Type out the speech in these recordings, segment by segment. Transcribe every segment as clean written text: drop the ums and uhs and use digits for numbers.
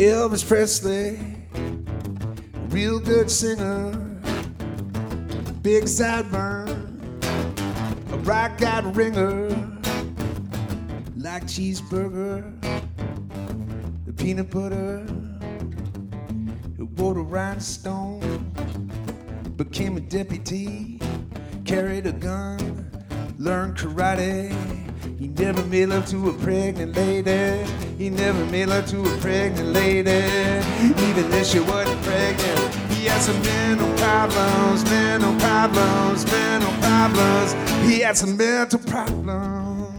Elvis Presley, real good singer, big sideburn, a rock-out ringer, like cheeseburger, the peanut butter, who wore a rhinestone, became a deputy, carried a gun, learned karate. He never made love to a pregnant lady. He never made love to a pregnant lady, even if she wasn't pregnant. He had some mental problems, mental problems, mental problems. He had some mental problems.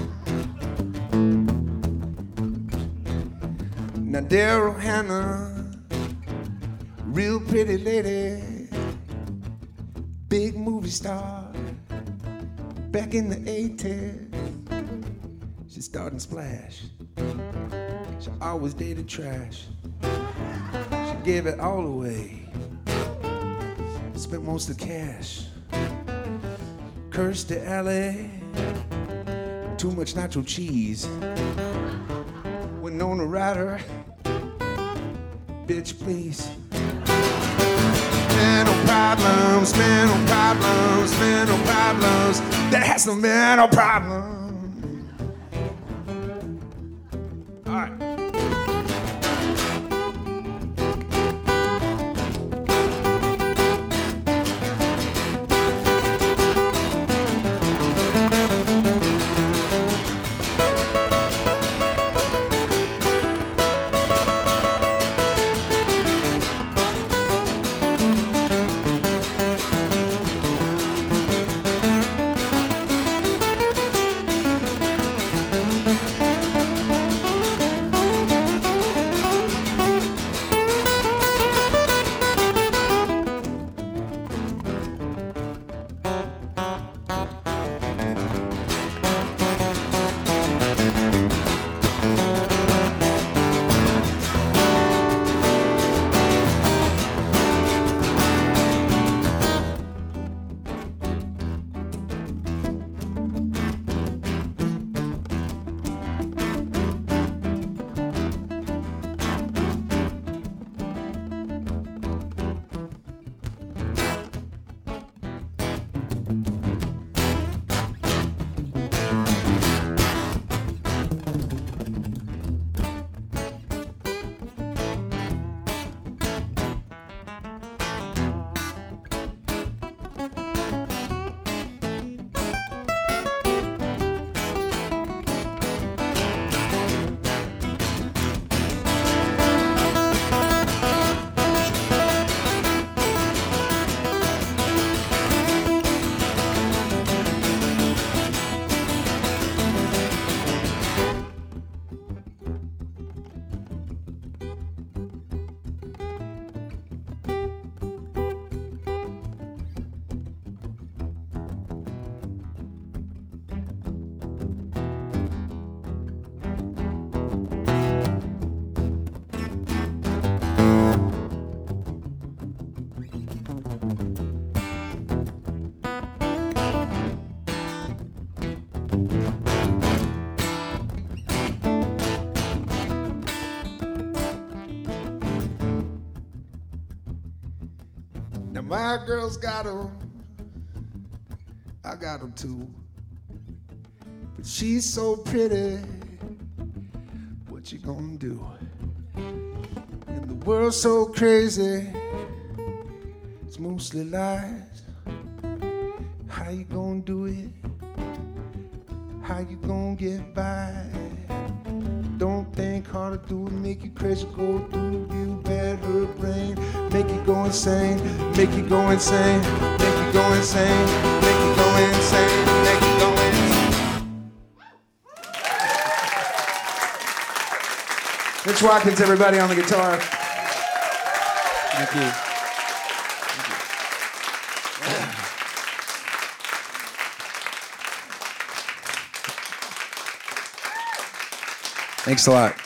Now Daryl Hannah, real pretty lady, big movie star, back in the 80s. She starred in Splash. She always dated trash. She gave it all away. Spent most of the cash. Kirstie Alley, too much nacho cheese. Winona Ryder, bitch please. Mental problems, mental problems, mental problems. That has some mental problems. All right. Now my girl's got 'em, I got 'em too. But she's so pretty, what you gonna do? And the world's so crazy, it's mostly lies. How you gonna do it? How you gonna get by? Don't think hard to do it, make you crazy, go through you bad her brain, make you go insane, make you go insane, make you go insane, make you go insane, make you go insane. Mitch Watkins, everybody on the guitar. Thank you. Thanks a lot.